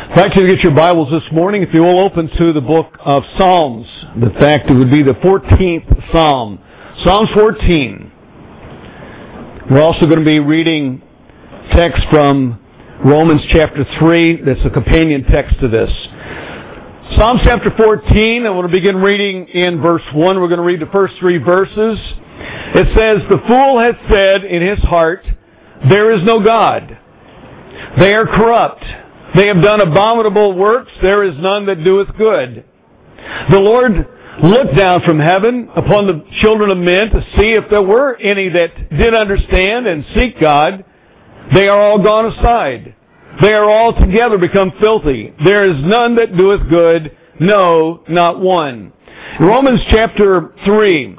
I'd like you to get your Bibles this morning. If you will, open to the book of Psalms. In fact, it would be the 14th Psalm. Psalms 14. We're also going to be reading text from Romans chapter 3. That's a companion text to this. Psalms chapter 14, I want to begin reading in verse 1. We're going to read the first three verses. It says, "The fool has said in his heart, there is no God. They are corrupt. They have done abominable works. There is none that doeth good. The Lord looked down from heaven upon the children of men to see if there were any that did understand and seek God. They are all gone aside. They are all together become filthy. There is none that doeth good, no, not one." In Romans chapter 3,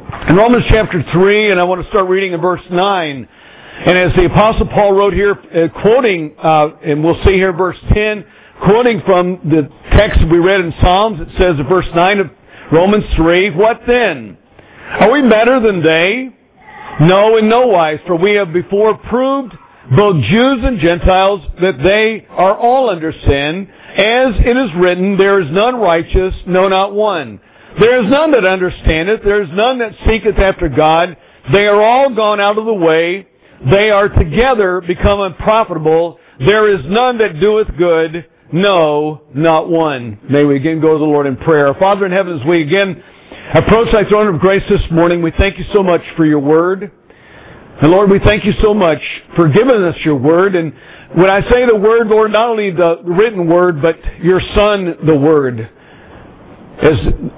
and I want to start reading in verse 9. And as the Apostle Paul wrote here, quoting, and we'll see here verse 10, quoting from the text we read in Psalms, it says in verse 9 of Romans 3, "What then? Are we better than they? No, in no wise, for we have before proved, both Jews and Gentiles, that they are all under sin. As it is written, there is none righteous, no, not one. There is none that understandeth, there is none that seeketh after God. They are all gone out of the way. They are together become unprofitable. There is none that doeth good, no, not one." May we again go to the Lord in prayer. Father in heaven, as we again approach thy throne of grace this morning, we thank you so much for your word. And Lord, we thank you so much for giving us your word. And when I say the word, Lord, not only the written word, but your Son, the Word. As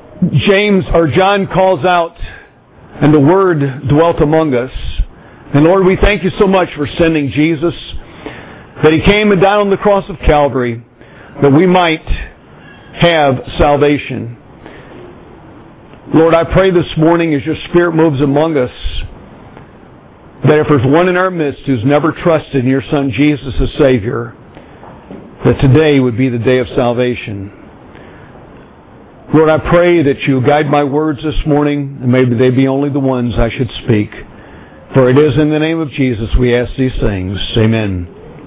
John calls out, and the Word dwelt among us. And Lord, we thank you so much for sending Jesus, that He came and died on the cross of Calvary, that we might have salvation. Lord, I pray this morning as your Spirit moves among us, that if there's one in our midst who's never trusted in your Son Jesus as Savior, that today would be the day of salvation. Lord, I pray that you guide my words this morning, and maybe they be only the ones I should speak. For it is in the name of Jesus we ask these things. Amen.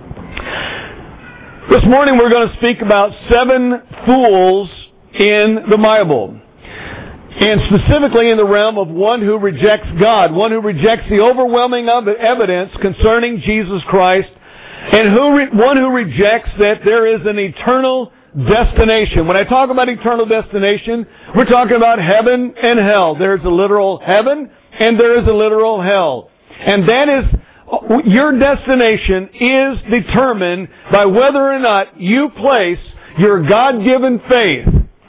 This morning we're going to speak about 7 fools in the Bible. And specifically in the realm of one who rejects God, one who rejects the overwhelming evidence concerning Jesus Christ, and one who rejects that there is an eternal destination. When I talk about eternal destination, we're talking about heaven and hell. There's a literal heaven and there is a literal hell. And that is, your destination is determined by whether or not you place your God-given faith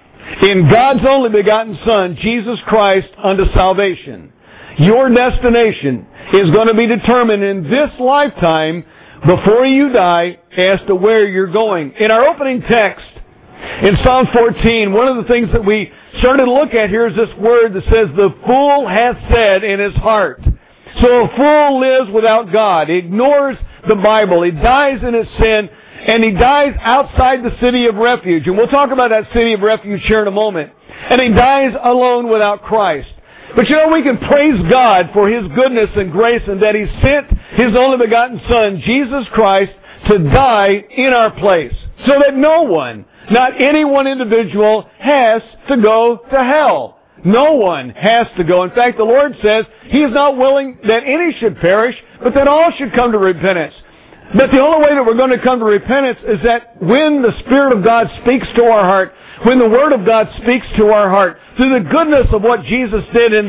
in God's only begotten Son, Jesus Christ, unto salvation. Your destination is going to be determined in this lifetime before you die as to where you're going. In our opening text, in Psalm 14, one of the things that we started to look at here is this word that says, "The fool hath said in his heart." So a fool lives without God. He ignores the Bible. He dies in his sin, and he dies outside the city of refuge. And we'll talk about that city of refuge here in a moment. And he dies alone without Christ. But you know, we can praise God for His goodness and grace, and that He sent His only begotten Son, Jesus Christ, to die in our place. So that no one, not any one individual, has to go to hell. No one has to go. In fact, the Lord says He is not willing that any should perish, but that all should come to repentance. But the only way that we're going to come to repentance is that when the Spirit of God speaks to our heart, when the Word of God speaks to our heart, through the goodness of what Jesus did in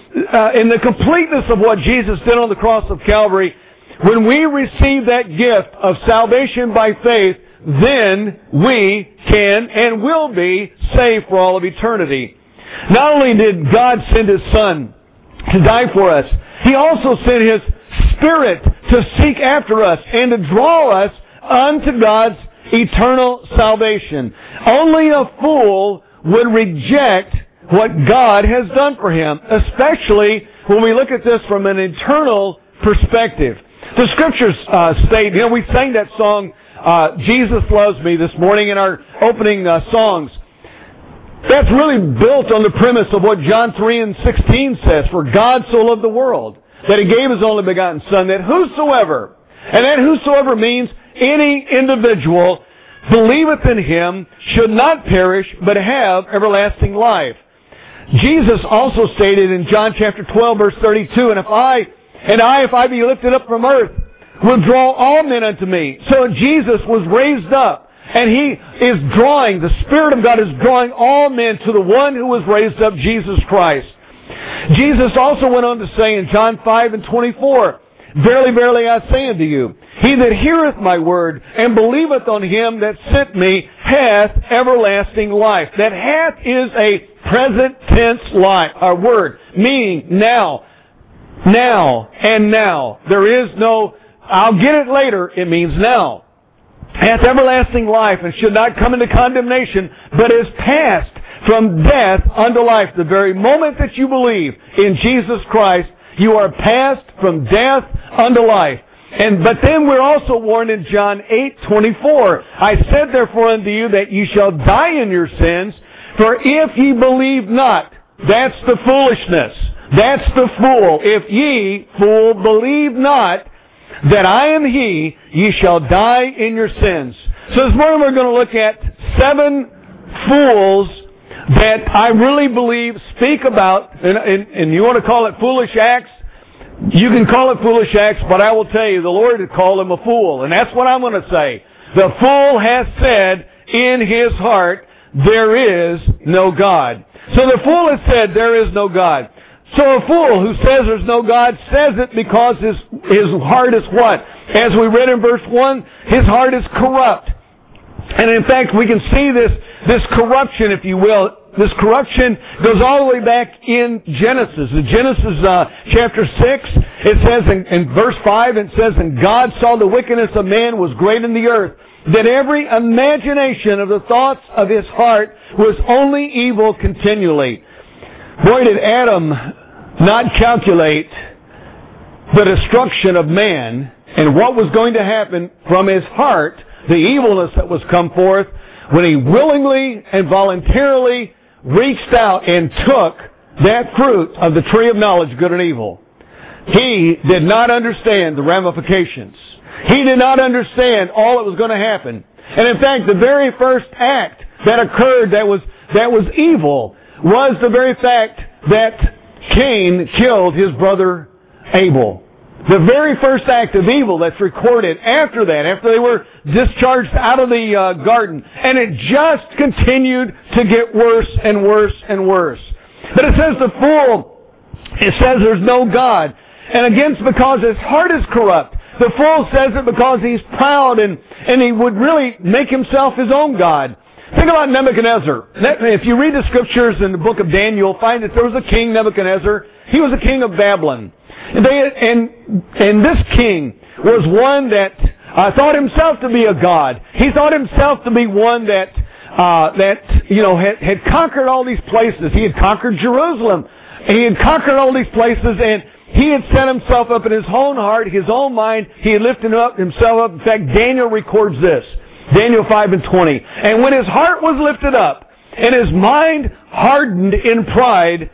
the completeness of what Jesus did on the cross of Calvary, when we receive that gift of salvation by faith, then we can and will be saved for all of eternity. Not only did God send His Son to die for us, He also sent His Spirit to seek after us and to draw us unto God's eternal salvation. Only a fool would reject what God has done for him, especially when we look at this from an eternal perspective. The Scriptures state, we sang that song, "Jesus Loves Me," this morning in our opening songs. That's really built on the premise of what John 3:16 says, "For God so loved the world, that He gave His only begotten Son, that whosoever," and that whosoever means any individual believeth in him should not perish, but have everlasting life. Jesus also stated in John chapter 12, verse 32, And if I be lifted up from earth, will draw all men unto me. So Jesus was raised up, and he is drawing, the Spirit of God is drawing all men to the one who was raised up, Jesus Christ. Jesus also went on to say in John 5:24, Verily, verily, I say unto you, he that heareth my word and believeth on him that sent me hath everlasting life. That hath is a present tense word, meaning now, and now. There is no, I'll get it later, it means now. Hath everlasting life, and should not come into condemnation, but is passed from death unto life. The very moment that you believe in Jesus Christ, you are passed from death unto life. But then we're also warned in John 8:24, I said therefore unto you that ye shall die in your sins, for if ye believe not, that's the foolishness. That's the fool. If ye, fool, believe not that I am he, ye shall die in your sins. So this morning we're going to look at 7 fools that I really believe speak about, and you want to call it foolish acts, you can call it foolish acts, but I will tell you, the Lord had called him a fool, and that's what I'm going to say. The fool has said in his heart, there is no God. So the fool has said, there is no God. So a fool who says there's no God says it because his heart is what? As we read in verse 1, his heart is corrupt. And in fact, we can see this corruption, if you will. This corruption goes all the way back in Genesis. In Genesis chapter 6, it says in verse 5, it says, And God saw the wickedness of man was great in the earth, that every imagination of the thoughts of his heart was only evil continually. Boy, did Adam not calculate the destruction of man and what was going to happen from his heart, the evilness that was come forth, when he willingly and voluntarily reached out and took that fruit of the tree of knowledge, good and evil. He did not understand the ramifications. He did not understand all that was going to happen. And in fact, the very first act that occurred that was evil was the very fact that Cain killed his brother Abel. The very first act of evil that's recorded after that, after they were discharged out of the garden. And it just continued to get worse and worse and worse. But it says the fool, it says there's no God. And again, it's because his heart is corrupt. The fool says it because he's proud and he would really make himself his own God. Think about Nebuchadnezzar. If you read the scriptures in the book of Daniel, you'll find that there was a king, Nebuchadnezzar. He was a king of Babylon. And this king was one that thought himself to be a god. He thought himself to be one that had conquered all these places. He had conquered Jerusalem. He had conquered all these places, and he had set himself up in his own heart, his own mind. He had lifted himself up. In fact, Daniel records this. Daniel 5:20. And when his heart was lifted up and his mind hardened in pride,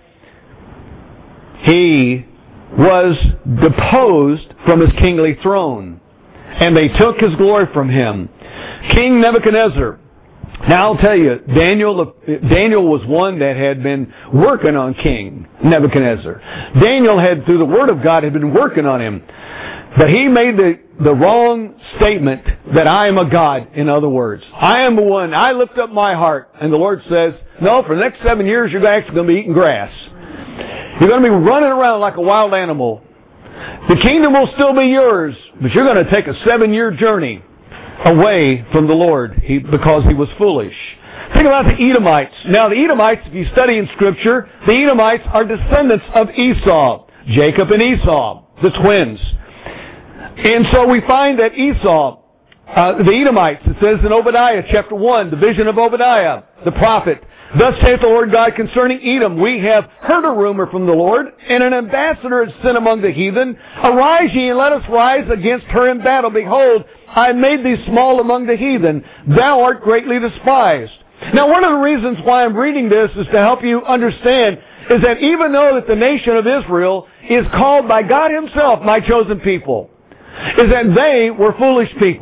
he was deposed from his kingly throne. And they took his glory from him. King Nebuchadnezzar. Now I'll tell you, Daniel was one that had been working on King Nebuchadnezzar. Daniel had, through the Word of God, had been working on him. But he made the wrong statement that I am a God, in other words. I am the one, I lift up my heart. And the Lord says, no, for the next 7 years you're actually going to be eating grass. You're going to be running around like a wild animal. The kingdom will still be yours, but you're going to take a 7-year journey away from the Lord because he was foolish. Think about the Edomites. Now the Edomites, if you study in Scripture, the Edomites are descendants of Esau, Jacob and Esau, the twins. And so we find that Esau, the Edomites, it says in Obadiah chapter 1, the vision of Obadiah, the prophet, Thus saith the Lord God concerning Edom, we have heard a rumor from the Lord, and an ambassador is sent among the heathen. Arise ye, and let us rise against her in battle. Behold, I made thee small among the heathen. Thou art greatly despised. Now, one of the reasons why I'm reading this is to help you understand is that even though that the nation of Israel is called by God himself, my chosen people, is that they were foolish people.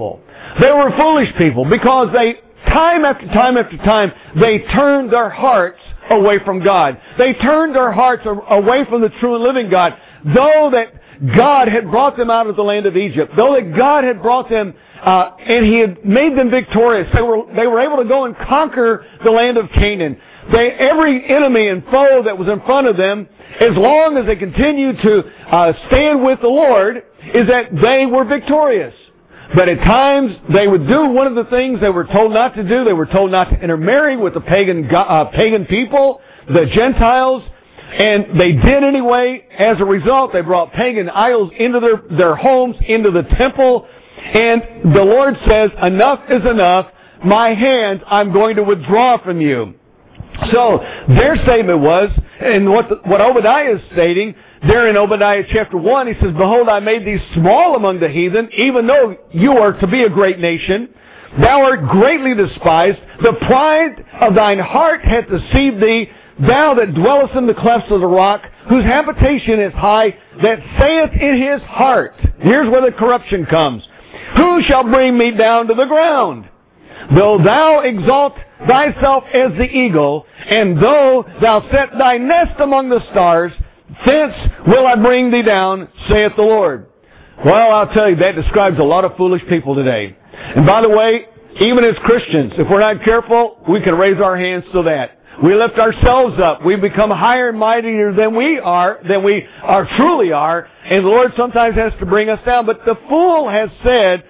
They were foolish people because time after time, they turned their hearts away from God. They turned their hearts away from the true and living God. Though that God had brought them out of the land of Egypt, though that God had brought them and He had made them victorious, they were able to go and conquer the land of Canaan. Every enemy and foe that was in front of them, as long as they continued to stand with the Lord, is that they were victorious. But at times, they would do one of the things they were told not to do. They were told not to intermarry with the pagan people, the Gentiles, and they did anyway. As a result, they brought pagan idols into their homes, into the temple, and the Lord says, enough is enough. My hand I'm going to withdraw from you. So their statement was, and what Obadiah is stating, there in Obadiah chapter 1, he says, behold, I made thee small among the heathen, even though you are to be a great nation. Thou art greatly despised. The pride of thine heart hath deceived thee. Thou that dwellest in the clefts of the rock, whose habitation is high, that saith in his heart. Here's where the corruption comes. Who shall bring me down to the ground? Though thou exalt thyself as the eagle, and though thou set thy nest among the stars, thence will I bring thee down, saith the Lord. Well, I'll tell you, that describes a lot of foolish people today. And by the way, even as Christians, if we're not careful, we can raise our hands to that. We lift ourselves up. We become higher and mightier than we truly are. And the Lord sometimes has to bring us down. But the fool has said,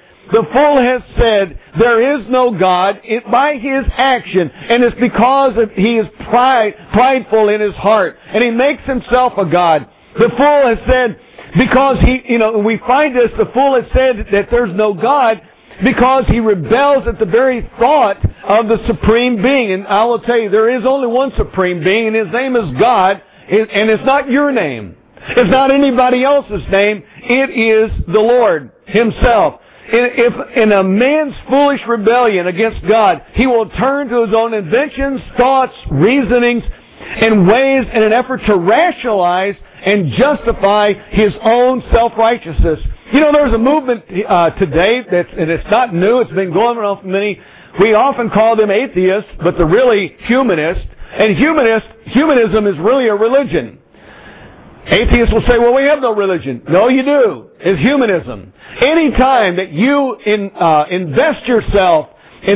there is no God by his action. And it's because he is prideful in his heart. And he makes himself a God. The fool has said, because we find this, the fool has said that there's no God because he rebels at the very thought of the Supreme Being. And I will tell you, there is only one Supreme Being, and His name is God, and it's not your name. It's not anybody else's name. It is the Lord Himself. If in a man's foolish rebellion against God, he will turn to his own inventions, thoughts, reasonings, and ways in an effort to rationalize and justify his own self-righteousness. There's a movement today and it's not new. It's been going on for many. We often call them atheists, but they're really humanists. And humanism is really a religion. Atheists will say, well, we have no religion. No, you do. It's humanism. Any time that you invest yourself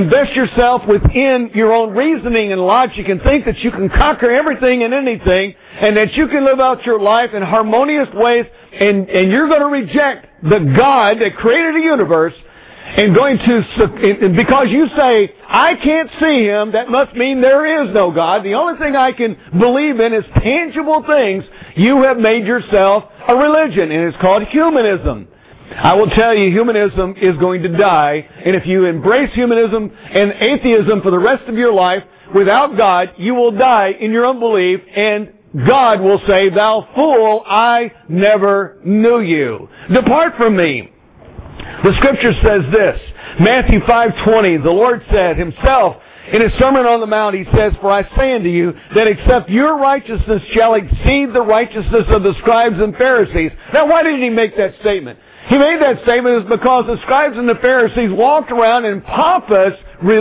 within your own reasoning and logic and think that you can conquer everything and anything and that you can live out your life in harmonious ways and you're going to reject the God that created the universe and because you say, I can't see Him, that must mean there is no God. The only thing I can believe in is tangible things. You have made yourself a religion, and it's called humanism. I will tell you, humanism is going to die, and if you embrace humanism and atheism for the rest of your life without God, you will die in your unbelief, and God will say, thou fool, I never knew you. Depart from me. The Scripture says this, Matthew 5:20, the Lord said Himself in His Sermon on the Mount, He says, for I say unto you that except your righteousness shall exceed the righteousness of the scribes and Pharisees. Now, why did He make that statement? He made that statement is because the scribes and the Pharisees walked around in pompous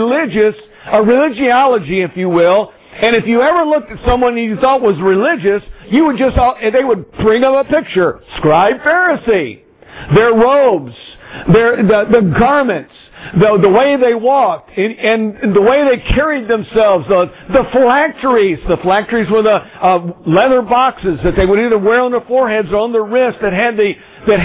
religiology, if you will. And if you ever looked at someone you thought was religious, they would bring up a picture. Scribe, Pharisee. Their robes, the garments, the way they walked, and the way they carried themselves, the phylacteries. The phylacteries were the leather boxes that they would either wear on their foreheads or on their wrists that had the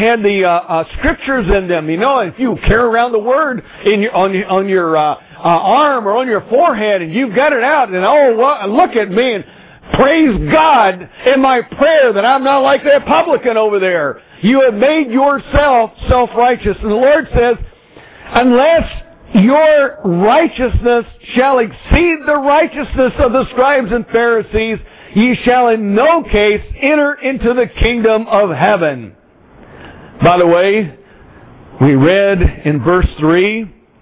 scriptures in them. If you carry around the Word on your arm or on your forehead, and you've got it out, and look at me, and praise God in my prayer that I'm not like that publican over there. You have made yourself self-righteous. And the Lord says, unless your righteousness shall exceed the righteousness of the scribes and Pharisees, ye shall in no case enter into the kingdom of heaven. By the way, we read in verse 3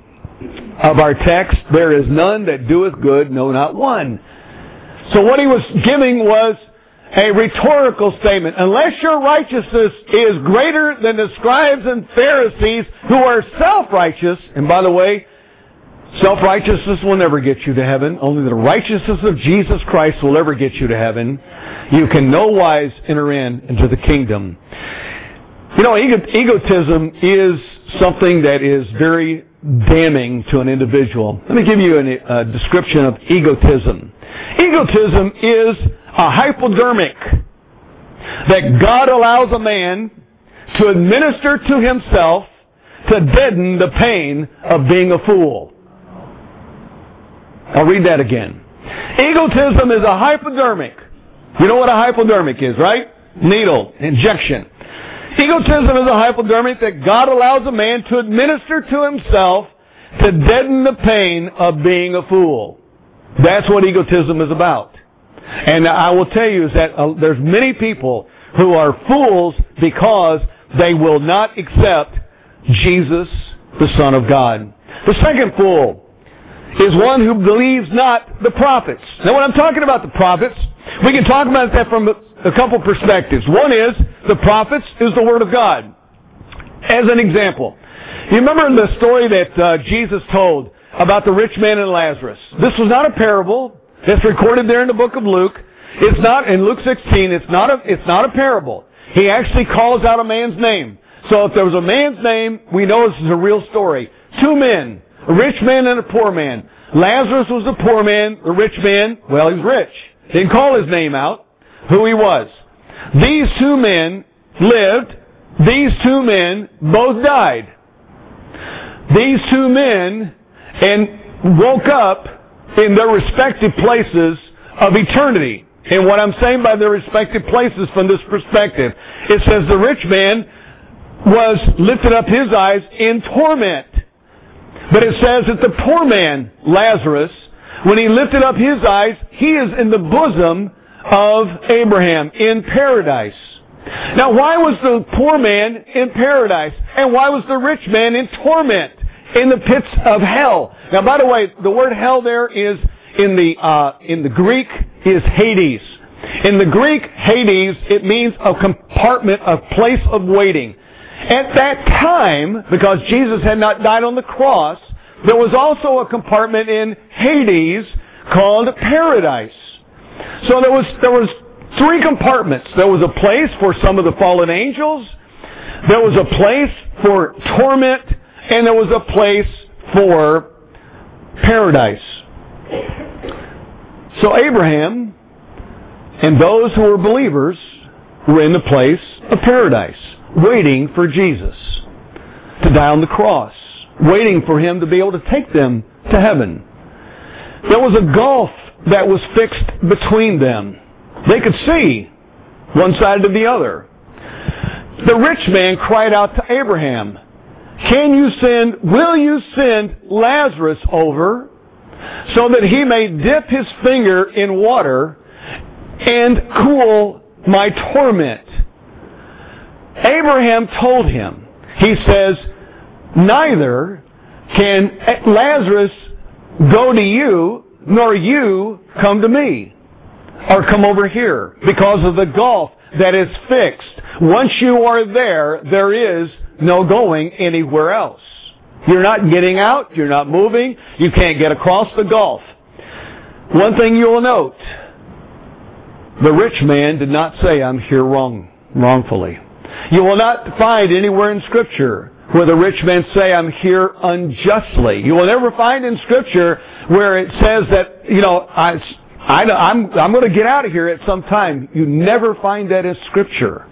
of our text, there is none that doeth good, no, not one. So what He was giving was a rhetorical statement. Unless your righteousness is greater than the scribes and Pharisees who are self-righteous, and by the way, self-righteousness will never get you to heaven. Only the righteousness of Jesus Christ will ever get you to heaven. You can no wise enter into the kingdom. You know, egotism is something that is very damning to an individual. Let me give you a description of egotism. Egotism is a hypodermic that God allows a man to administer to himself to deaden the pain of being a fool. I'll read that again. Egotism is a hypodermic. You know what a hypodermic is, right? Needle, injection. Egotism is a hypodermic that God allows a man to administer to himself to deaden the pain of being a fool. That's what egotism is about. And I will tell you is that there's many people who are fools because they will not accept Jesus, the Son of God. The second fool is one who believes not the prophets. Now when I'm talking about the prophets, we can talk about that from a couple perspectives. One is, the prophets is the Word of God. As an example, you remember the story that Jesus told about the rich man and Lazarus. This was not a parable. It's recorded there in the book of Luke. It's not, in Luke 16, it's not a parable. He actually calls out a man's name. So if there was a man's name, we know this is a real story. Two men, a rich man and a poor man. Lazarus was the poor man. The rich man, well, he was rich. Didn't call his name out, who he was. These two men lived. These two men both died. These two men woke up in their respective places of eternity. And what I'm saying by their respective places from this perspective, it says the rich man was lifted up his eyes in torment. But it says that the poor man, Lazarus, when he lifted up his eyes, he is in the bosom of Abraham in paradise. Now, why was the poor man in paradise? And why was the rich man in torment in the pits of hell? Now, by the way, the word hell there is in the Greek is Hades. In the Greek, Hades, it means a compartment, a place of waiting. At that time, because Jesus had not died on the cross, there was also a compartment in Hades called paradise. So there was three compartments. There was a place for some of the fallen angels, there was a place for torment, and there was a place for paradise. So Abraham and those who were believers were in the place of paradise, waiting for Jesus to die on the cross, waiting for Him to be able to take them to heaven. There was a gulf that was fixed between them. They could see one side to the other. The rich man cried out to Abraham, will you send Lazarus over so that he may dip his finger in water and cool my torment? Abraham told him, he says, neither can Lazarus go to you, nor you come to me, or come over here, because of the gulf that is fixed. Once you are there, there is no going anywhere else. You're not getting out, you're not moving, you can't get across the gulf. One thing you will note, the rich man did not say, I'm here wrongfully. You will not find anywhere in Scripture where the rich men say, I'm here unjustly. You will never find in Scripture where it says that, I'm going to get out of here at some time. You never find that in Scripture.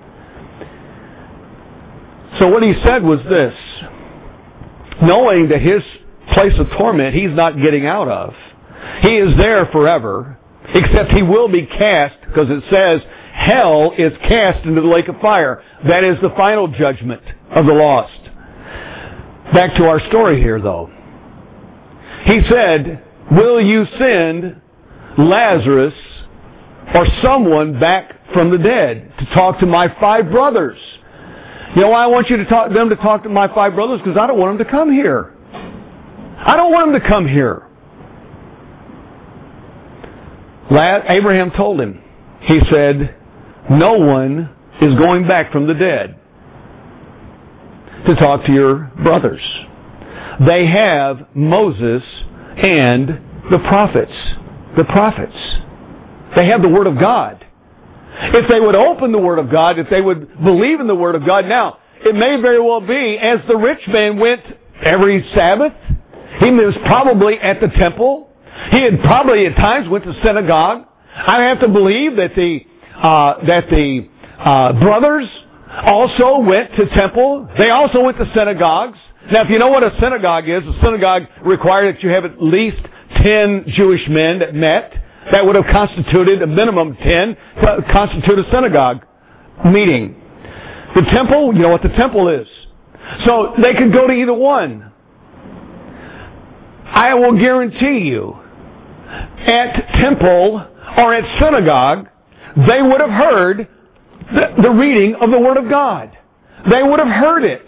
So what he said was this, knowing that his place of torment he's not getting out of. He is there forever, except he will be cast, because it says hell is cast into the lake of fire. That is the final judgment of the lost. Back to our story here, though. He said, will you send Lazarus or someone back from the dead to talk to my 5 brothers? You know why I want them to talk to my 5 brothers? Because I don't want them to come here. I don't want them to come here. Abraham told him. He said, no one is going back from the dead to talk to your brothers. They have Moses and the prophets. The prophets. They have the Word of God. If they would open the Word of God, if they would believe in the Word of God, now, it may very well be, as the rich man went every Sabbath, he was probably at the temple. He had probably at times went to synagogue. I have to believe that the brothers also went to temple. They also went to synagogues. Now, if you know what a synagogue is, a synagogue required that you have at least 10 Jewish men that met. That would have constituted a minimum of 10 to constitute a synagogue meeting. The temple, you know what the temple is. So they could go to either one. I will guarantee you, at temple or at synagogue, they would have heard the reading of the Word of God. They would have heard it.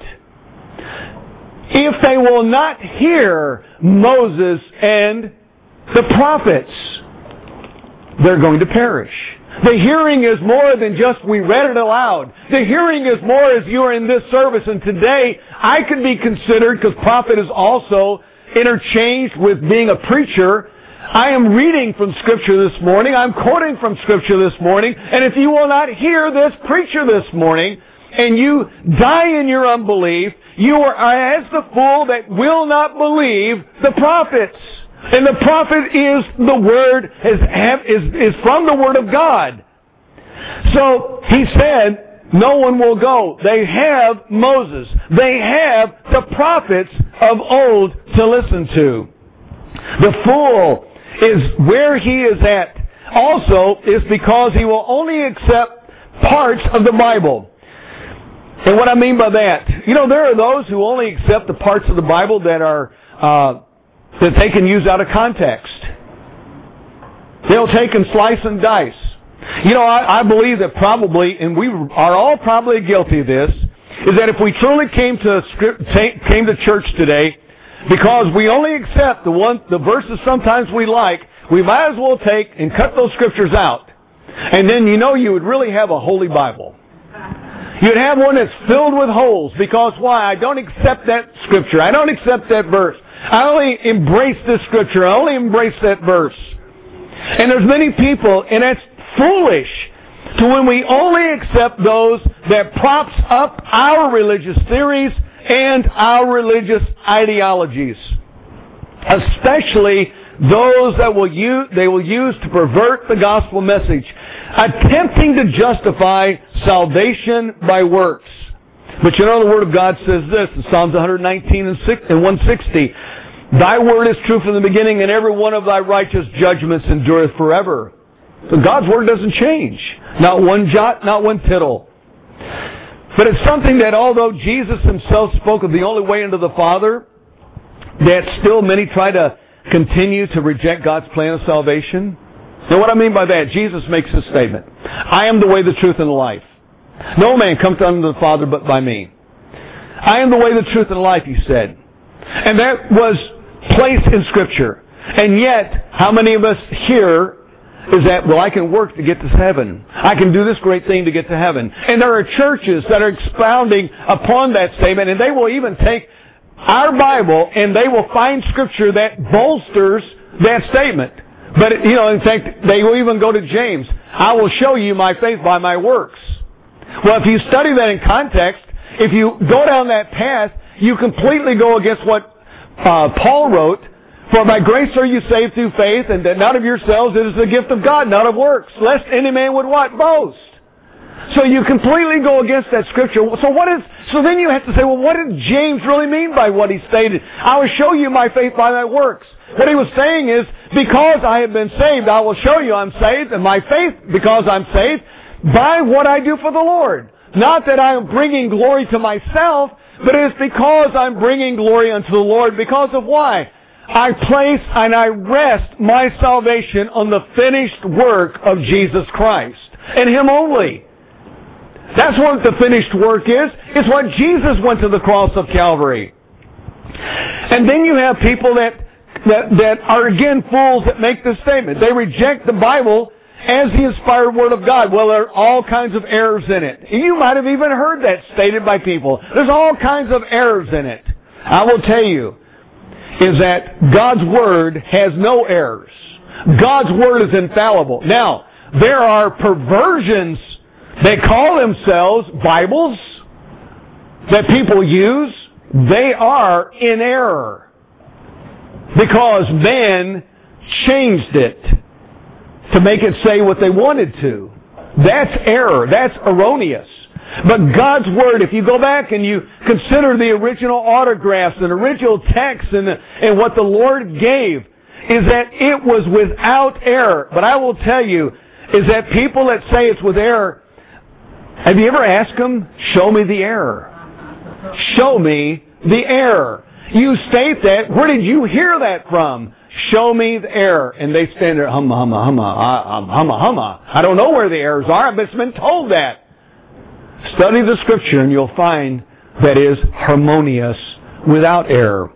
If they will not hear Moses and the prophets, they're going to perish. The hearing is more than just we read it aloud. The hearing is more as you are in this service. And today, I can be considered, because prophet is also interchanged with being a preacher. I am reading from Scripture this morning. I'm quoting from Scripture this morning. And if you will not hear this preacher this morning, and you die in your unbelief, you are as the fool that will not believe the prophets. And the prophet is the Word, is from the Word of God. So, he said, no one will go. They have Moses. They have the prophets of old to listen to. The fool is where he is at. Also, is because he will only accept parts of the Bible. And what I mean by that, there are those who only accept the parts of the Bible that are that they can use out of context. They'll take and slice and dice. I believe that probably, and we are all probably guilty of this, is that if we truly came to church today, because we only accept the verses sometimes we like, we might as well take and cut those scriptures out. And then you would really have a holy Bible. You'd have one that's filled with holes, because why? I don't accept that scripture. I don't accept that verse. I only embrace this scripture. I only embrace that verse. And there's many people, and that's foolish, to when we only accept those that props up our religious theories and our religious ideologies. Especially those that they will use to pervert the gospel message, attempting to justify salvation by works. But the Word of God says this in Psalms 119 and 160. Thy word is true from the beginning, and every one of thy righteous judgments endureth forever. So God's Word doesn't change. Not one jot, not one tittle. But it's something that although Jesus Himself spoke of the only way into the Father, that still many try to continue to reject God's plan of salvation. Now what I mean by that, Jesus makes this statement. I am the way, the truth, and the life. No man cometh unto the Father but by me. I am the way, the truth, and the life, He said. And that was placed in Scripture. And yet, how many of us here is that, I can work to get to heaven. I can do this great thing to get to heaven. And there are churches that are expounding upon that statement, and they will even take our Bible and they will find Scripture that bolsters that statement. But, in fact, they will even go to James. I will show you my faith by my works. Well, if you study that in context, if you go down that path, you completely go against what Paul wrote. For by grace are you saved through faith, and that not of yourselves, it is the gift of God, not of works, lest any man would what? Boast. So you completely go against that scripture. So then you have to say, what did James really mean by what he stated? I will show you my faith by my works. What he was saying is, because I have been saved, I will show you I'm saved, and my faith, because I'm saved, by what I do for the Lord. Not that I am bringing glory to myself, but it is because I'm bringing glory unto the Lord. Because of why? I place and I rest my salvation on the finished work of Jesus Christ. And Him only. That's what the finished work is. It's what Jesus went to the cross of Calvary. And then you have people that are again fools that make this statement. They reject the Bible as the inspired Word of God. Well, there are all kinds of errors in it. You might have even heard that stated by people. There's all kinds of errors in it. I will tell you, is that God's Word has no errors. God's Word is infallible. Now, there are perversions that call themselves Bibles that people use. They are in error because man changed it to make it say what they wanted to. That's error. That's erroneous. But God's Word, if you go back and you consider the original autographs and original texts and what the Lord gave, is that it was without error. But I will tell you, is that people that say it's with error, have you ever asked them, show me the error? Show me the error. You state that. Where did you hear that from? Show me the error. And they stand there, humma, humma, humma, humma, humma. I don't know where the errors are, but it's been told that. Study the Scripture and you'll find that is harmonious without error.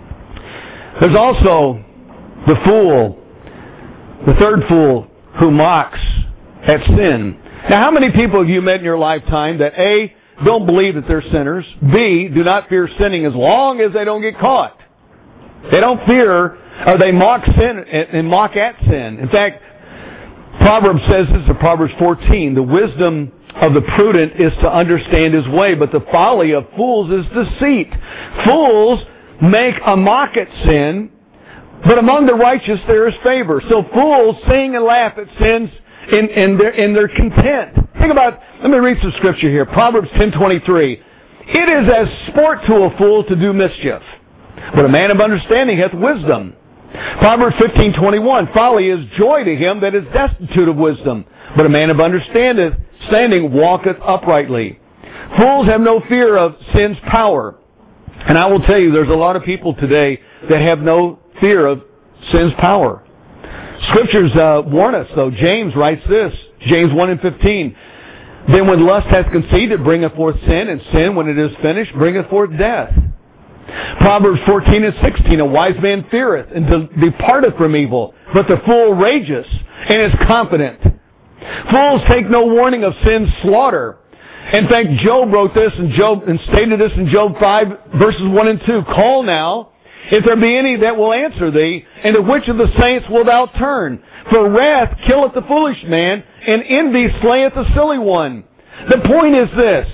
There's also the fool, the third fool, who mocks at sin. Now, how many people have you met in your lifetime that A, don't believe that they're sinners, B, do not fear sinning as long as they don't get caught? They don't fear, or they mock sin and mock at sin. In fact, Proverbs says this in Proverbs 14, the wisdom of the prudent is to understand his way, but the folly of fools is deceit. Fools make a mock at sin, but among the righteous there is favor. So fools sing and laugh at sins in their content. Think about, let me read some scripture here. Proverbs 10:23. It is as sport to a fool to do mischief, but a man of understanding hath wisdom. Proverbs 15:21. Folly is joy to him that is destitute of wisdom, but a man of understanding walketh uprightly. Fools have no fear of sin's power. And I will tell you, there's a lot of people today that have no fear of sin's power. Scriptures warn us, though. James writes this, James 1:15. Then when lust hath conceived, it bringeth forth sin, and sin, when it is finished, bringeth forth death. Proverbs 14:16. A wise man feareth, and departeth from evil, but the fool rages, and is confident. Fools take no warning of sin's slaughter. In fact, Job wrote this and stated this in Job 5, verses 1 and 2. Call now, if there be any that will answer thee, and to which of the saints wilt thou turn? For wrath killeth the foolish man, and envy slayeth the silly one. The point is this,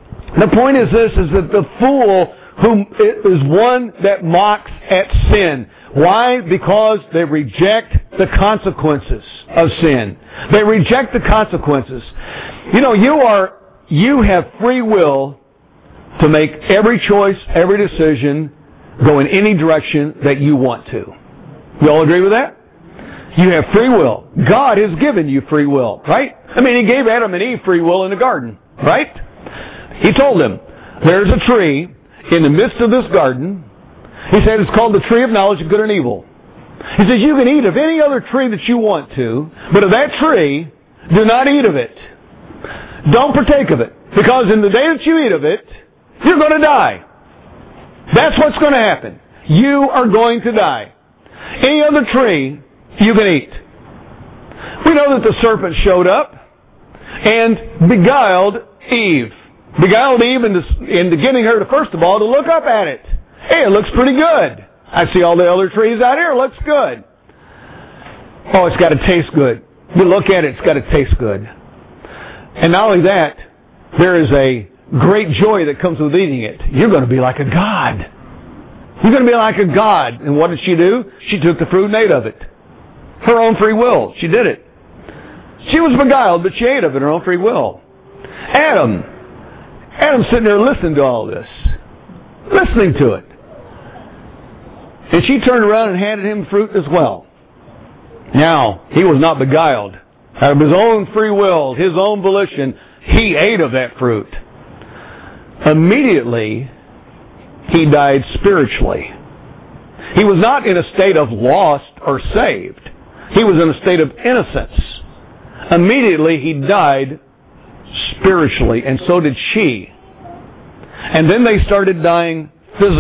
is that the fool who is one that mocks at sin. Why? Because they reject the consequences of sin. They reject the consequences. You know, you have free will to make every choice, every decision, go in any direction that you want to. You all agree with that? You have free will. God has given you free will, right? I mean, He gave Adam and Eve free will in the garden, right? He told them, there's a tree in the midst of this garden. He said it's called the tree of knowledge of good and evil. He says you can eat of any other tree that you want to, but of that tree, do not eat of it. Don't partake of it. Because in the day that you eat of it, you're going to die. That's what's going to happen. You are going to die. Any other tree, you can eat. We know that the serpent showed up and beguiled Eve. Beguiled Eve into getting her to, first of all, to look up at it. Hey, it looks pretty good. I see all the other trees out here. It looks good. Oh, it's got to taste good. You look at it, it's got to taste good. And not only that, there is a great joy that comes with eating it. You're going to be like a god. You're going to be like a god. And what did she do? She took the fruit and ate of it. Her own free will. She did it. She was beguiled, but she ate of it, her own free will. Adam's sitting there listening to all this. Listening to it. And she turned around and handed him fruit as well. Now, he was not beguiled. Out of his own free will, his own volition, he ate of that fruit. Immediately, he died spiritually. He was not in a state of lost or saved. He was in a state of innocence. Immediately, he died spiritually, and so did she. And then they started dying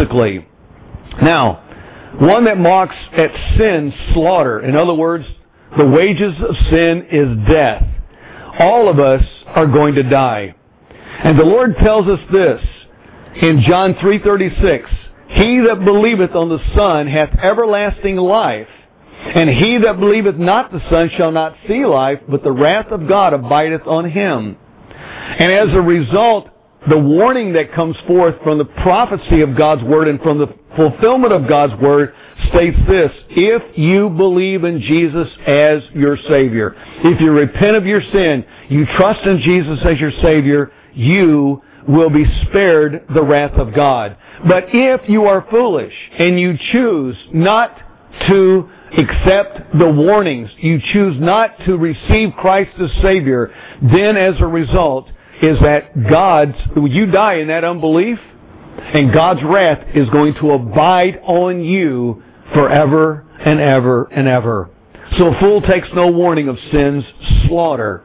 physically. Now, one that mocks at sin's slaughter. In other words, The wages of sin is death. All of us are going to die. And the Lord tells us this in John 3:36. He that believeth on the Son hath everlasting life, and he that believeth not the Son shall not see life, but the wrath of God abideth on him. And as a result, the warning that comes forth from the prophecy of God's Word and from the fulfillment of God's Word states this: if you believe in Jesus as your Savior, if you repent of your sin, you trust in Jesus as your Savior, you will be spared the wrath of God. But if you are foolish and you choose not to accept the warnings, you choose not to receive Christ as Savior, then as a result is that you die in that unbelief, and God's wrath is going to abide on you forever and ever and ever. So a fool takes no warning of sin's slaughter.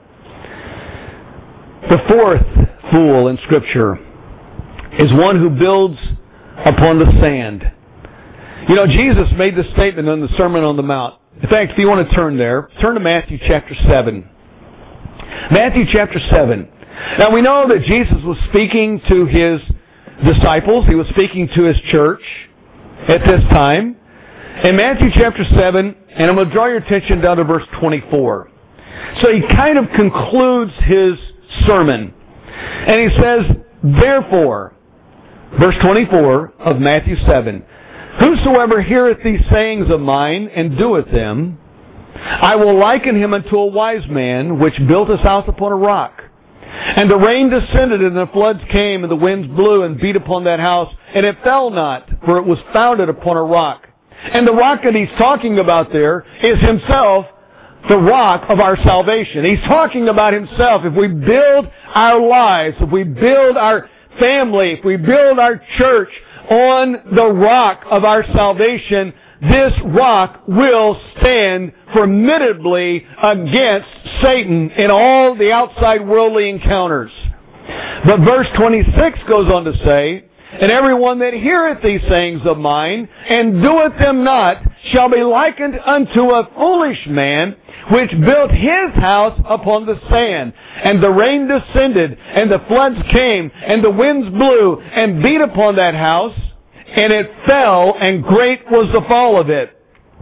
The fourth fool in Scripture is one who builds upon the sand. You know, Jesus made this statement in the Sermon on the Mount. In fact, if you want to turn there, turn to Matthew chapter 7. Matthew chapter 7. Now we know that Jesus was speaking to His disciples. He was speaking to His church at this time. In Matthew chapter 7, and I'm going to draw your attention down to verse 24. So He kind of concludes His sermon. And He says, therefore, verse 24 of Matthew 7, whosoever heareth these sayings of mine and doeth them, I will liken him unto a wise man which built his house upon a rock. And the rain descended, and the floods came, and the winds blew and beat upon that house, and it fell not, for it was founded upon a rock. And the rock that He's talking about there is Himself, the rock of our salvation. He's talking about Himself. If we build our lives, if we build our family, if we build our church on the rock of our salvation, this rock will stand formidably against Satan in all the outside worldly encounters. But verse 26 goes on to say, and everyone that heareth these sayings of mine, and doeth them not, shall be likened unto a foolish man, which built his house upon the sand. And the rain descended, and the floods came, and the winds blew, and beat upon that house, and it fell, and great was the fall of it.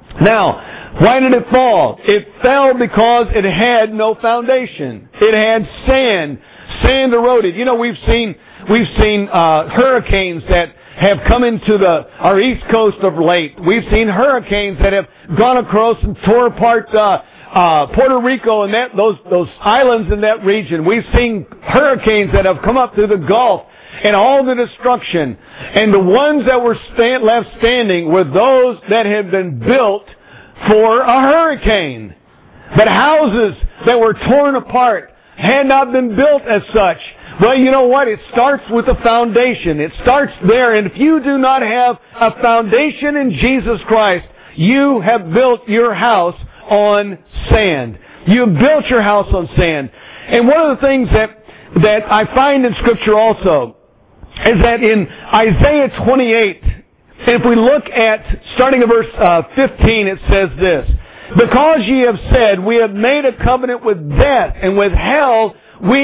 Now, why did it fall? It fell because it had no foundation. It had sand. Sand eroded. You know, we've seen hurricanes that have come into our east coast of late. We've seen hurricanes that have gone across and tore apart Puerto Rico and those islands in that region. We've seen hurricanes that have come up through the Gulf and all the destruction. And the ones that were left standing were those that had been built for a hurricane. But houses that were torn apart had not been built as such. Well, you know what? It starts with a foundation. It starts there. And if you do not have a foundation in Jesus Christ, you have built your house on sand. You have built your house on sand. And one of the things that I find in Scripture also is that in Isaiah 28, and if we look at, starting at verse 15, it says this, because ye have said, we have made a covenant with death, and with hell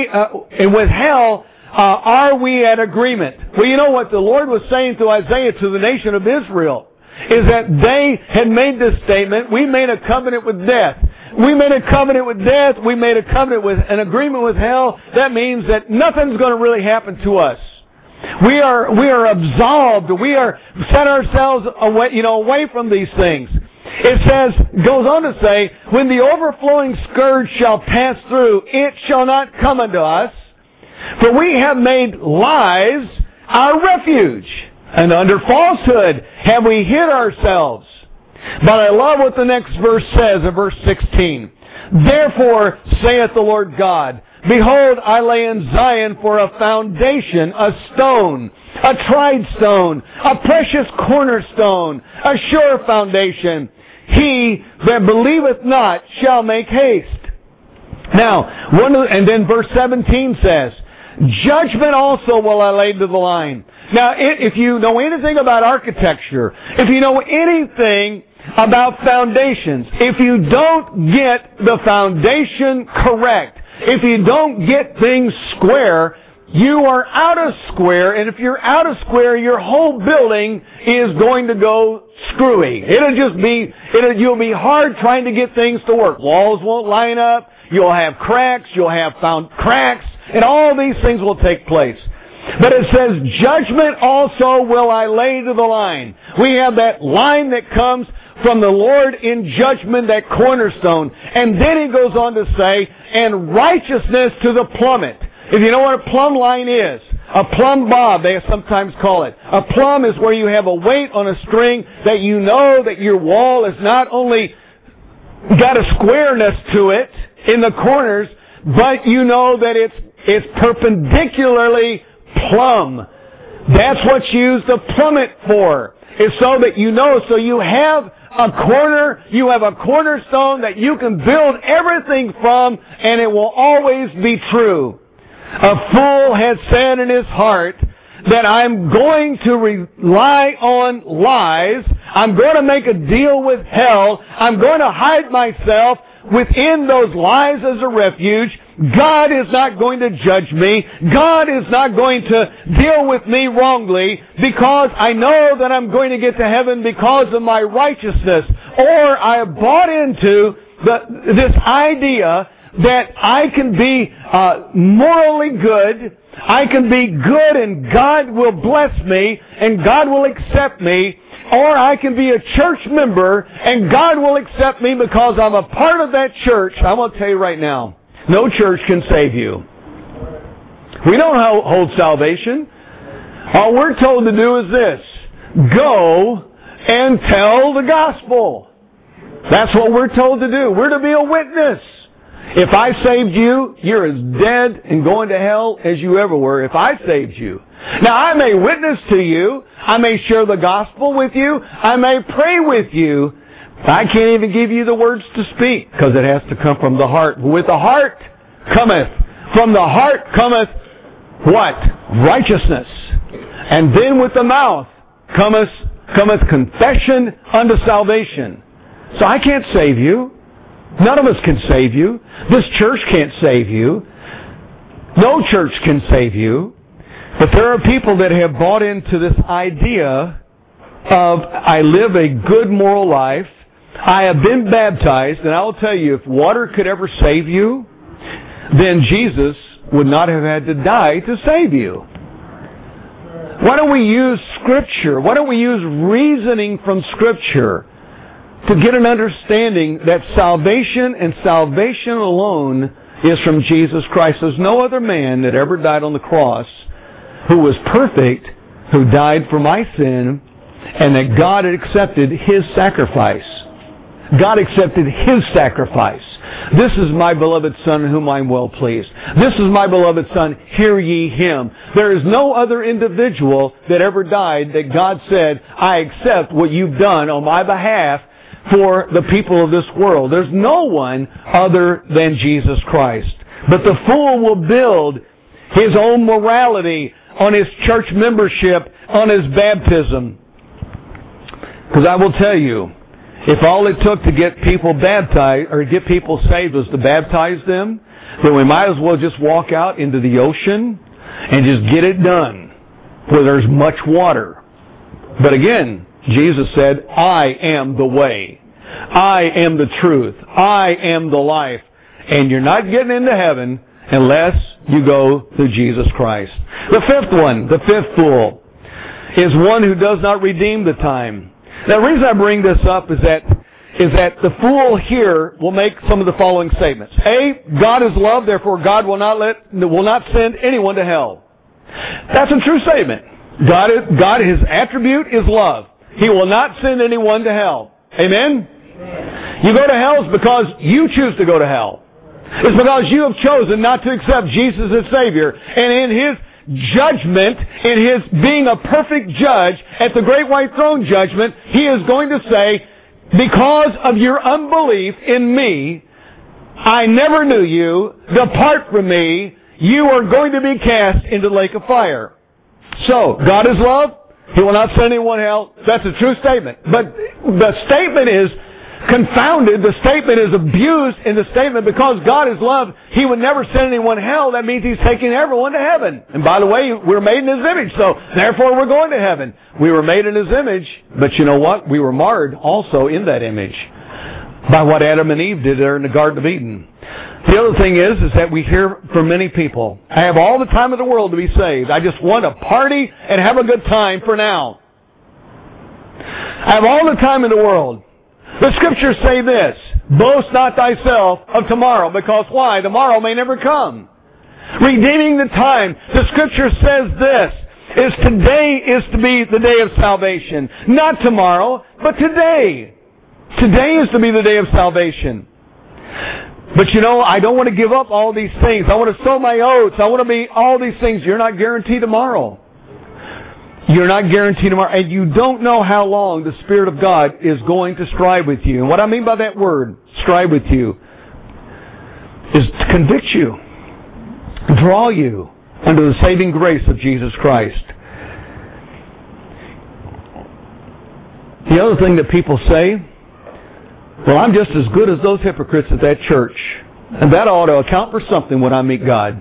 are we at agreement. Well, you know what the Lord was saying to Isaiah, to the nation of Israel, is that they had made this statement, we made a covenant with death. We made a covenant with death. We made a covenant with an agreement with hell. That means that nothing's going to really happen to us. We are absolved. We are set ourselves away from these things. It goes on to say, when the overflowing scourge shall pass through, it shall not come unto us. For we have made lies our refuge, and under falsehood have we hid ourselves. But I love what the next verse says in verse 16. Therefore saith the Lord God, behold, I lay in Zion for a foundation, a stone, a tried stone, a precious cornerstone, a sure foundation. He that believeth not shall make haste. Now, and then verse 17 says, judgment also will I lay to the line. Now, if you know anything about architecture, if you know anything about foundations. If you don't get the foundation correct, if you don't get things square, you are out of square, and if you're out of square, your whole building is going to go screwy. You'll be hard trying to get things to work. Walls won't line up, you'll have cracks, and all these things will take place. But it says, judgment also will I lay to the line. We have that line that comes from the Lord in judgment, that cornerstone. And then he goes on to say, and righteousness to the plummet. If you know what a plumb line is, a plumb bob, they sometimes call it. A plumb is where you have a weight on a string that you know that your wall is not only got a squareness to it in the corners, but you know that it's perpendicularly plumb. That's what you use the plummet for. It's so that you know, so you have a cornerstone that you can build everything from, and it will always be true. A fool has said in his heart that I'm going to rely on lies. I'm going to make a deal with hell. I'm going to hide myself within those lies as a refuge. God is not going to judge me. God is not going to deal with me wrongly because I know that I'm going to get to heaven because of my righteousness. Or I have bought into this idea that I can be morally good, I can be good and God will bless me and God will accept me, or I can be a church member and God will accept me because I'm a part of that church. I'm going to tell you right now, no church can save you. We don't hold salvation. All we're told to do is this: go and tell the gospel. That's what we're told to do. We're to be a witness. If I saved you, you're as dead and going to hell as you ever were if I saved you. Now, I may witness to you. I may share the gospel with you. I may pray with you. I can't even give you the words to speak because it has to come from the heart. With the heart from the heart cometh what? Righteousness. And then with the mouth cometh confession unto salvation. So I can't save you. None of us can save you. This church can't save you. No church can save you. But there are people that have bought into this idea of, I live a good moral life. I have been baptized, and I'll tell you, if water could ever save you, then Jesus would not have had to die to save you. Why don't we use Scripture? Why don't we use reasoning from Scripture to get an understanding that salvation and salvation alone is from Jesus Christ? There's no other man that ever died on the cross who was perfect, who died for my sin, and that God had accepted His sacrifice. God accepted His sacrifice. This is my beloved Son in whom I am well pleased. This is my beloved Son, hear ye Him. There is no other individual that ever died that God said, I accept what you've done on my behalf for the people of this world. There's no one other than Jesus Christ. But the fool will build his own morality on his church membership, on his baptism. Because I will tell you, if all it took to get people baptized or get people saved was to baptize them, then we might as well just walk out into the ocean and just get it done where there's much water. But again, Jesus said, I am the way. I am the truth. I am the life. And you're not getting into heaven unless you go through Jesus Christ. The fifth fool, is one who does not redeem the time. Now, the reason I bring this up is that the fool here will make some of the following statements. A, God is love, therefore God will not send anyone to hell. That's a true statement. God, His attribute is love. He will not send anyone to hell. Amen? You go to hell is because you choose to go to hell. It's because you have chosen not to accept Jesus as Savior. And in His judgment, in His being a perfect judge at the great white throne judgment, He is going to say, because of your unbelief in me, I never knew you. Depart from me. You are going to be cast into the lake of fire. So, God is love. He will not send anyone to hell. That's a true statement. But the statement is confounded. The statement is abused in the statement because God is love. He would never send anyone to hell. That means He's taking everyone to heaven. And by the way, we're made in His image, so therefore we're going to heaven. We were made in His image, but you know what? We were marred also in that image by what Adam and Eve did there in the Garden of Eden. The other thing is that we hear from many people, I have all the time in the world to be saved. I just want to party and have a good time for now. I have all the time in the world. The Scriptures say this, boast not thyself of tomorrow, because why? Tomorrow may never come. Redeeming the time, the Scripture says this, is today is to be the day of salvation. Not tomorrow, but today. Today is to be the day of salvation. But you know, I don't want to give up all these things. I want to sow my oats. I want to be all these things. You're not guaranteed tomorrow. You're not guaranteed tomorrow. And you don't know how long the Spirit of God is going to strive with you. And what I mean by that word, strive with you, is to convict you, draw you under the saving grace of Jesus Christ. The other thing that people say, well, I'm just as good as those hypocrites at that church. And that ought to account for something when I meet God.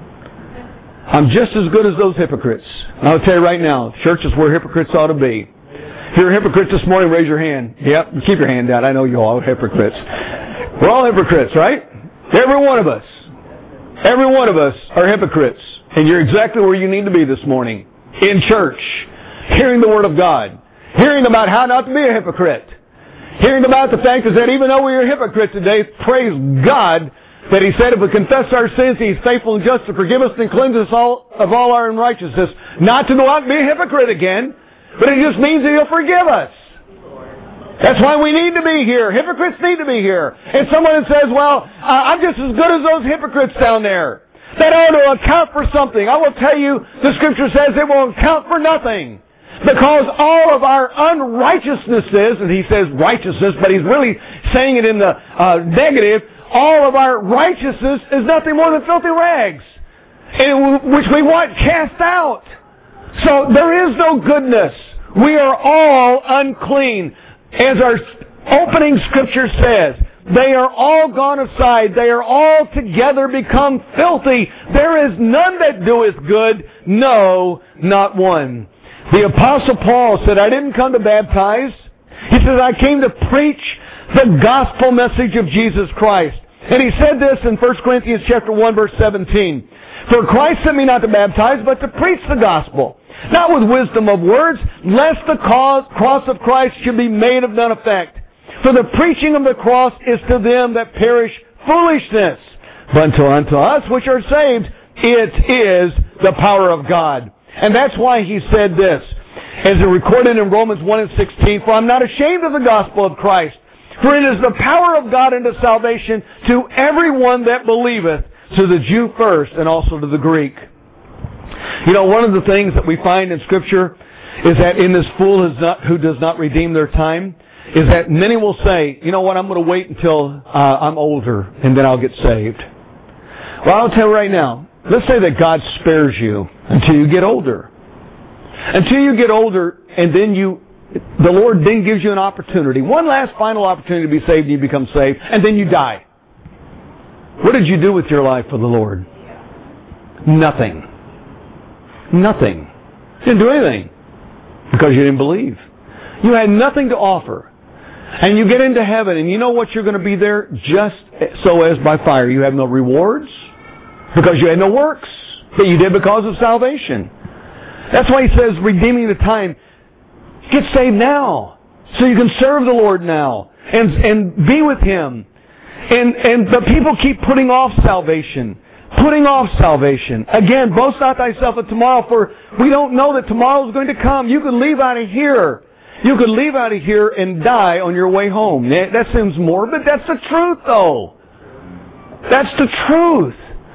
I'm just as good as those hypocrites. And I'll tell you right now, church is where hypocrites ought to be. If you're a hypocrite this morning, raise your hand. Yep, keep your hand down. I know you're all hypocrites. We're all hypocrites, right? Every one of us. Every one of us are hypocrites. And you're exactly where you need to be this morning. In church. Hearing the Word of God. Hearing about how not to be a hypocrite. Hearing about the fact is that even though we are hypocrites today, praise God that He said if we confess our sins, He's faithful and just to forgive us and cleanse us of all our unrighteousness. Not to go out and be a hypocrite again, but it just means that He'll forgive us. That's why we need to be here. Hypocrites need to be here. And someone says, well, I'm just as good as those hypocrites down there. That ought to account for something. I will tell you, the Scripture says it will account for nothing. Because all of our unrighteousnesses, and he says righteousness, but he's really saying it in the negative, all of our righteousness is nothing more than filthy rags, which we want cast out. So there is no goodness. We are all unclean. As our opening Scripture says, they are all gone aside. They are all together become filthy. There is none that doeth good, no, not one. The Apostle Paul said, I didn't come to baptize. He says, I came to preach the gospel message of Jesus Christ. And he said this in 1 Corinthians chapter 1, verse 17. For Christ sent me not to baptize, but to preach the gospel. Not with wisdom of words, lest the cross of Christ should be made of none effect. For the preaching of the cross is to them that perish foolishness. But unto us which are saved, it is the power of God. And that's why he said this, as recorded in Romans 1 and 16, for I'm not ashamed of the gospel of Christ, for it is the power of God unto salvation to everyone that believeth, to the Jew first and also to the Greek. You know, one of the things that we find in Scripture is that in this fool who does not redeem their time, is that many will say, you know what, I'm going to wait until I'm older and then I'll get saved. Well, I'll tell you right now, let's say that God spares you until you get older. Until you get older, and then the Lord then gives you an opportunity, one last final opportunity to be saved, and you become saved, and then you die. What did you do with your life for the Lord? Nothing. Nothing. You didn't do anything because you didn't believe. You had nothing to offer. And you get into heaven, and you know what? You're going to be there just so as by fire. You have no rewards because you had no works that you did because of salvation. That's why he says, redeeming the time, get saved now so you can serve the Lord now and be with Him. And the people keep putting off salvation. Putting off salvation. Again, boast not thyself of tomorrow, for we don't know that tomorrow is going to come. You could leave out of here. You could leave out of here and die on your way home. That seems morbid. That's the truth, though. That's the truth.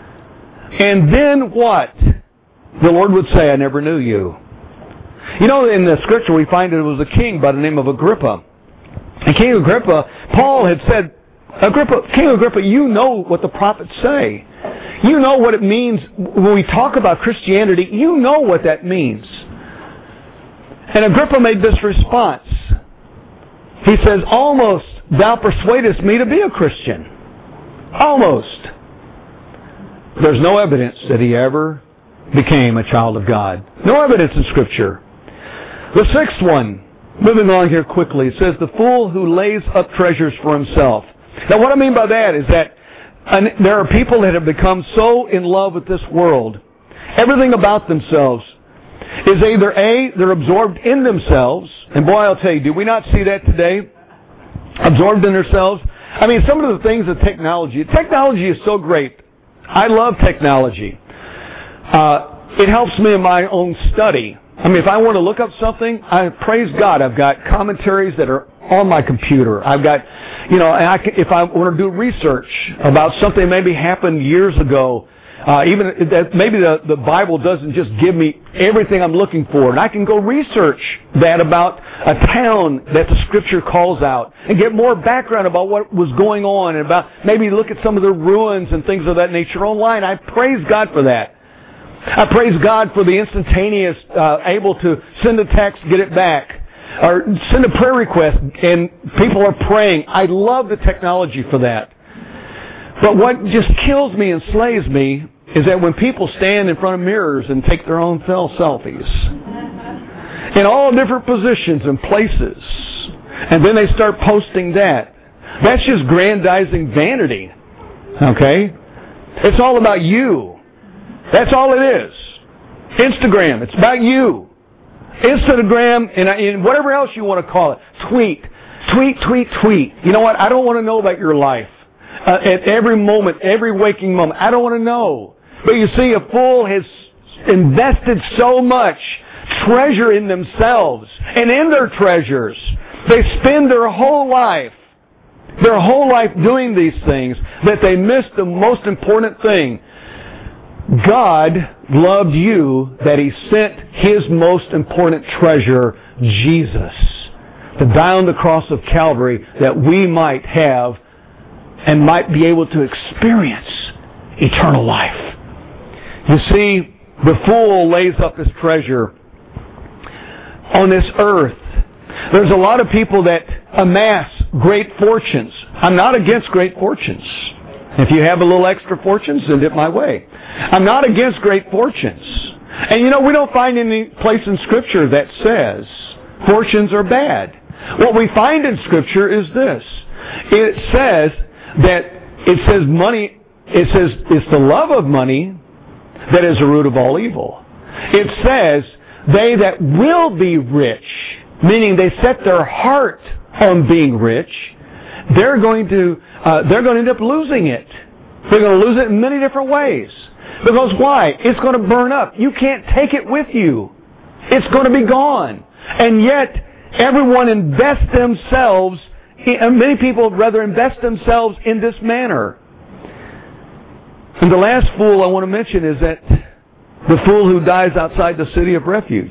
And then what? The Lord would say, I never knew you. You know, in the Scripture we find it was a king by the name of Agrippa. And King Agrippa, Paul had said, King Agrippa, you know what the prophets say. You know what it means when we talk about Christianity. You know what that means. And Agrippa made this response. He says, almost thou persuadest me to be a Christian. Almost. There's no evidence that he ever became a child of God. No evidence in Scripture. The sixth one, moving on here quickly, it says, the fool who lays up treasures for himself. Now what I mean by that is that there are people that have become so in love with this world, everything about themselves is either A, they're absorbed in themselves, and boy, I'll tell you, do we not see that today? Absorbed in themselves. I mean, some of the things of technology is so great. I love technology. It helps me in my own study. I mean, if I want to look up something, praise God, I've got commentaries that are on my computer. I've got, if I want to do research about something that maybe happened years ago, even that maybe the Bible doesn't just give me everything I'm looking for, and I can go research that about a town that the Scripture calls out and get more background about what was going on and about maybe look at some of the ruins and things of that nature online. I praise God for that. I praise God for the instantaneous, able to send a text, get it back, or send a prayer request, and people are praying. I love the technology for that. But what just kills me and slays me is that when people stand in front of mirrors and take their own selfies in all different positions and places, and then they start posting that. That's just grandizing vanity. Okay? It's all about you. That's all it is. Instagram, it's about you. Instagram and whatever else you want to call it. Tweet. You know what? I don't want to know about your life. At every moment, every waking moment. I don't want to know. But you see, a fool has invested so much treasure in themselves and in their treasures. They spend their whole life doing these things that they miss the most important thing. God loved you that He sent His most important treasure, Jesus, to die on the cross of Calvary that we might have and might be able to experience eternal life. You see, the fool lays up his treasure on this earth. There's a lot of people that amass great fortunes. I'm not against great fortunes. If you have a little extra fortune, send it my way. I'm not against great fortunes. And we don't find any place in Scripture that says fortunes are bad. What we find in Scripture is this. It says money, it says it's the love of money that is the root of all evil. It says they that will be rich, meaning they set their heart on being rich, they're going to end up losing it. They're going to lose it in many different ways. Because why? It's going to burn up. You can't take it with you. It's going to be gone. And yet, everyone invests themselves, many people would rather invest themselves in this manner. And the last fool I want to mention is that the fool who dies outside the city of refuge.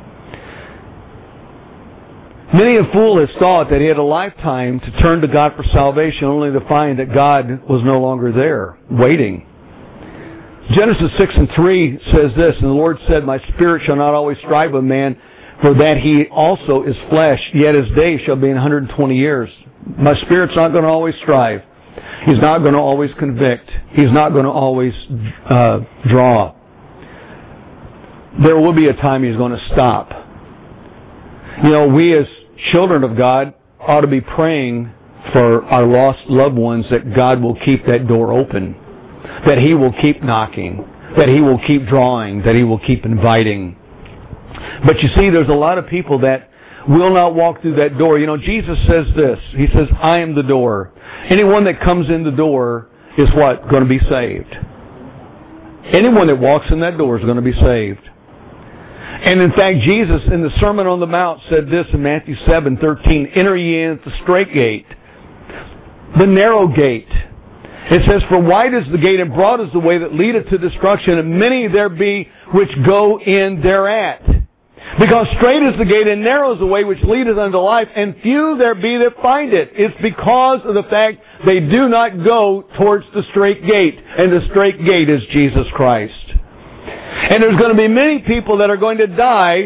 Many a fool has thought that he had a lifetime to turn to God for salvation, only to find that God was no longer there, waiting. Genesis 6:3 says this, and the Lord said, My spirit shall not always strive with man, for that he also is flesh, yet his days shall be 120 years. My spirit's not going to always strive. He's not going to always convict. He's not going to always draw. There will be a time He's going to stop. We as children of God ought to be praying for our lost loved ones that God will keep that door open, that He will keep knocking, that He will keep drawing, that He will keep inviting. But you see, there's a lot of people that will not walk through that door. Jesus says this. He says, I am the door. Anyone that comes in the door is what? Going to be saved. Anyone that walks in that door is going to be saved. And in fact, Jesus in the Sermon on the Mount said this in Matthew 7:13, Enter ye in at the strait gate, the narrow gate. It says, For wide is the gate and broad is the way that leadeth to destruction, and many there be which go in thereat. Because strait is the gate and narrow is the way which leadeth unto life, and few there be that find it. It's because of the fact they do not go towards the strait gate, and the strait gate is Jesus Christ. And there's going to be many people that are going to die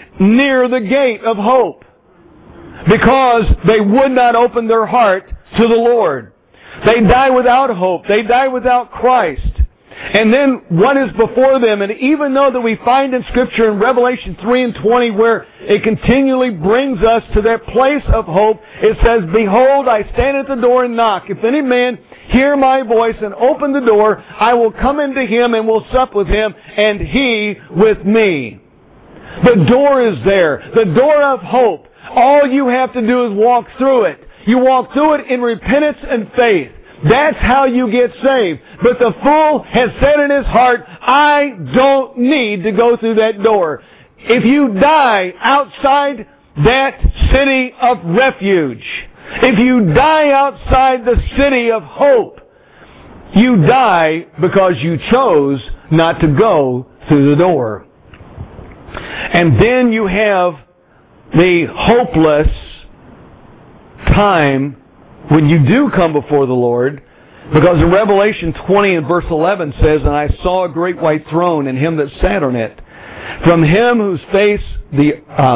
near the gate of hope because they would not open their heart to the Lord. They die without hope. They die without Christ. And then what is before them? And even though that we find in Scripture in Revelation 3 and 20 where it continually brings us to that place of hope, it says, "Behold, I stand at the door and knock. If any man hear my voice and open the door, I will come into him and will sup with him, and he with me." The door is there. The door of hope. All you have to do is walk through it. You walk through it in repentance and faith. That's how you get saved. But the fool has said in his heart, "I don't need to go through that door." If you die outside that city of refuge, if you die outside the city of hope, you die because you chose not to go through the door. And then you have the hopeless time when you do come before the Lord, because in Revelation 20 and verse 11 says, "And I saw a great white throne and him that sat on it. From him whose face the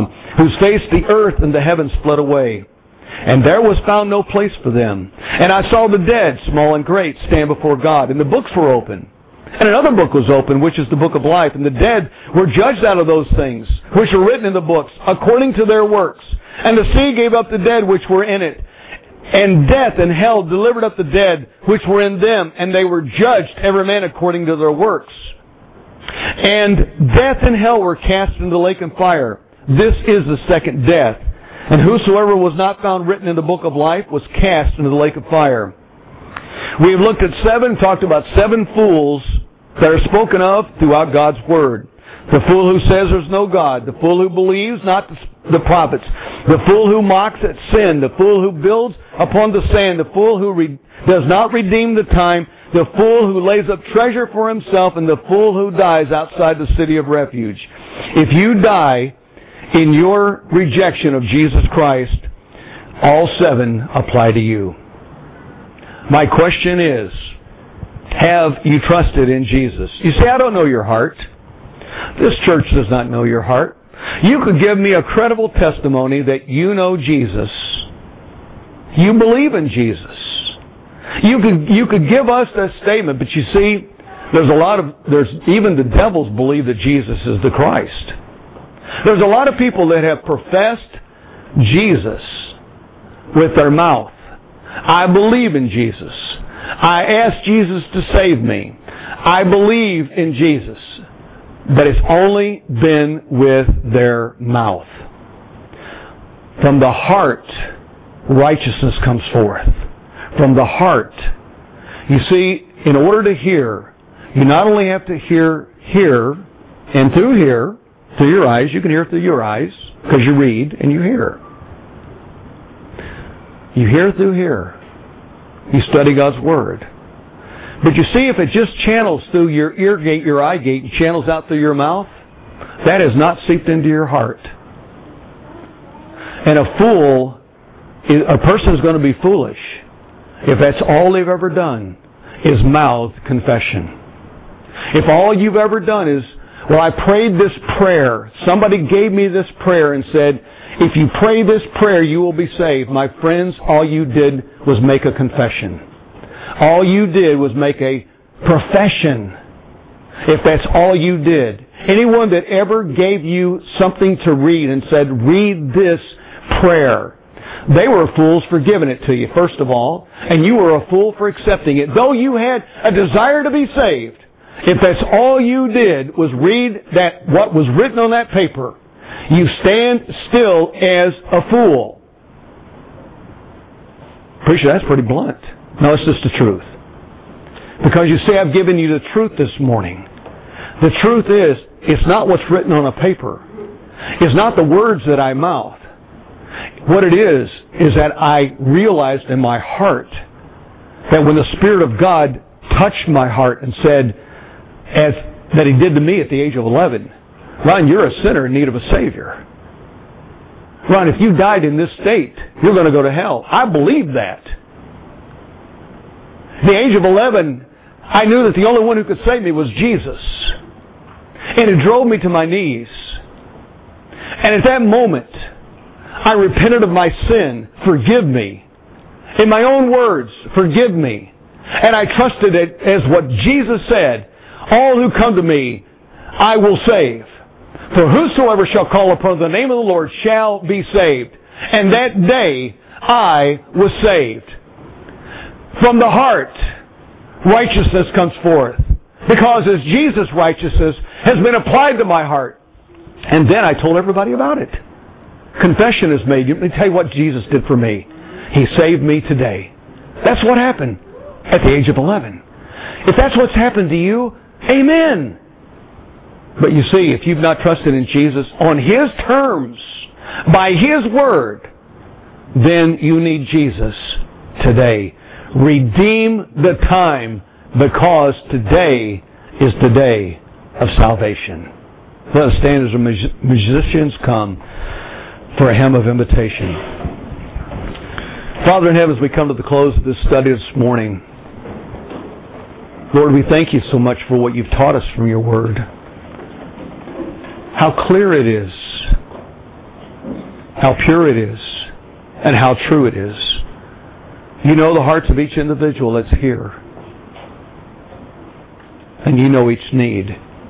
earth and the heavens fled away. And there was found no place for them. And I saw the dead, small and great, stand before God. And the books were open. And another book was open, which is the book of life. And the dead were judged out of those things which were written in the books, according to their works. And the sea gave up the dead which were in it. And death and hell delivered up the dead which were in them. And they were judged, every man according to their works. And death and hell were cast into the lake of fire. This is the second death. And whosoever was not found written in the book of life was cast into the lake of fire." We have looked at talked about 7 fools that are spoken of throughout God's Word. The fool who says there's no God. The fool who believes not the prophets. The fool who mocks at sin. The fool who builds upon the sand. The fool who does not redeem the time. The fool who lays up treasure for himself. And the fool who dies outside the city of refuge. If you die in your rejection of Jesus Christ, all 7 apply to you. My question is, have you trusted in Jesus? You say, "I don't know your heart." This church does not know your heart. You could give me a credible testimony that you know Jesus. You believe in Jesus. You could give us that statement, but you see, even the devils believe that Jesus is the Christ. There's a lot of people that have professed Jesus with their mouth. I believe in Jesus. I ask Jesus to save me. I believe in Jesus. But it's only been with their mouth. From the heart, righteousness comes forth. From the heart. You see, in order to hear, you not only have to hear here, and through here, through your eyes. You can hear through your eyes because you read and you hear. You hear through here. You study God's Word. But you see, if it just channels through your ear gate, your eye gate, and channels out through your mouth, that is not seeped into your heart. And a person is going to be foolish if that's all they've ever done is mouth confession. If all you've ever done is, "Well, I prayed this prayer. Somebody gave me this prayer and said, if you pray this prayer, you will be saved." My friends, all you did was make a confession. All you did was make a profession. If that's all you did. Anyone that ever gave you something to read and said, "Read this prayer," they were fools for giving it to you, first of all, and you were a fool for accepting it. Though you had a desire to be saved, if that's all you did was read what was written on that paper, you stand still as a fool. Preacher, that's pretty blunt. No, it's just the truth. Because you see, I've given you the truth this morning. The truth is, it's not what's written on a paper. It's not the words that I mouth. What it is that I realized in my heart that when the Spirit of God touched my heart and said, that He did to me at the age of 11, "Ron, you're a sinner in need of a Savior. Ron, if you died in this state, you're going to go to hell." I believed that. At the age of 11, I knew that the only one who could save me was Jesus. And it drove me to my knees. And at that moment, I repented of my sin. Forgive me. In my own words, forgive me. And I trusted it as what Jesus said. All who come to me, I will save. For whosoever shall call upon the name of the Lord shall be saved. And that day, I was saved. From the heart, righteousness comes forth. Because as Jesus' righteousness has been applied to my heart. And then I told everybody about it. Confession is made. Let me tell you what Jesus did for me. He saved me today. That's what happened at the age of 11. If that's what's happened to you, amen. But you see, if you've not trusted in Jesus on His terms, by His Word, then you need Jesus today. Redeem the time, because today is the day of salvation. Let us stand as the musicians come for a hymn of invitation. Father in heaven, as we come to the close of this study this morning, Lord, we thank you so much for what you've taught us from your Word. How clear it is, how pure it is, and how true it is. You know the hearts of each individual that's here. And you know each need.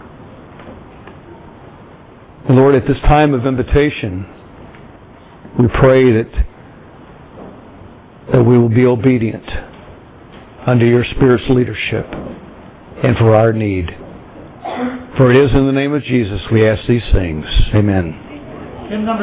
And Lord, at this time of invitation, we pray that we will be obedient under your Spirit's leadership and for our need. For it is in the name of Jesus we ask these things. Amen.